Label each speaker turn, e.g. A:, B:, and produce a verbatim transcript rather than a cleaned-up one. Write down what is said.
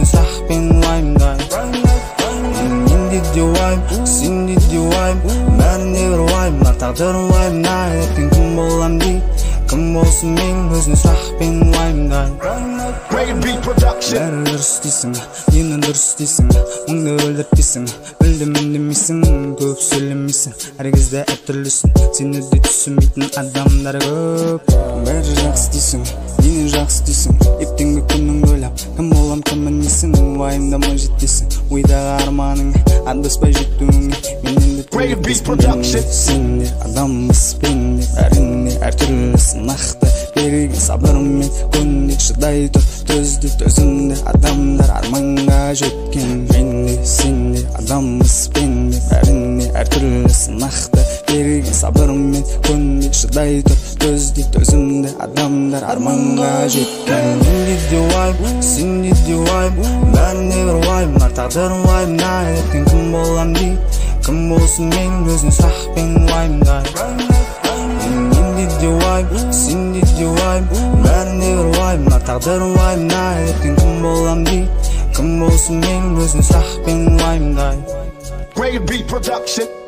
A: сұрақпен уайымдаймын. Мен де де уайым, сен де де уайым, бәріне бір уайымдар, тағдырым уайымдай. Ертең кім болам дей, кім болсын мен өзіне сұрақпен уайымдаймын. Бәрі дұрыс дейсің, нені дұрыс дейсің, мұңды өлдіртпейсің, білдім үндемейсің, көп сөйлемейсің, әр кезде әртүрлісің, сені де түсінбейтін адамдар көп. Бәрі жақсы дейсің, нені жақсы дейсің, ертеңгі күніңді ойлап, кім болам кімін дейсің, уайымдамай жетпейсің, ойдағы арманыңа адаспай жетуіңе. Мен енді тілектеспін, сен де адамбыз, мен де бәріне әртүрлісің, нақты берген сабырымен көнде шыдай тұр, төзді төзімді адамдар арманға жеткен. Мен де сен де адамбыз, мен де бәріне әртүрлісің, нақты берген сабырымен көнде шыдай тұр, төзді төзімді адамдар арманға жеткен. Мен де де уайым, сен де де уайым, бәріне бір уайымдар, тағдырым уайымдай. Ертең кім болам дей, кім болсын мен өзіне сұрақпен уайымдаймын. Мен де де уайым, сен де де уайым, бәріне бір уайымдар, тағдырым уайымдай. Ертең кім болам дей, кім болсын мен өзіне сұрақпен уайымдаймын.
B: Ray Beat Production.